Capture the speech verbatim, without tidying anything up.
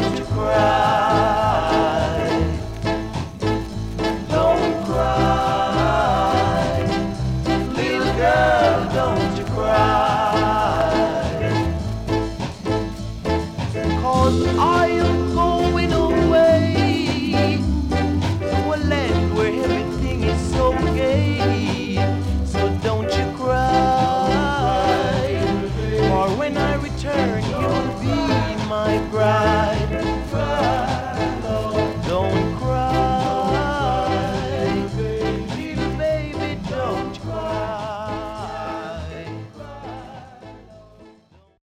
don't you cry. Don't cry. Little girl, don't you cry. 'Cause I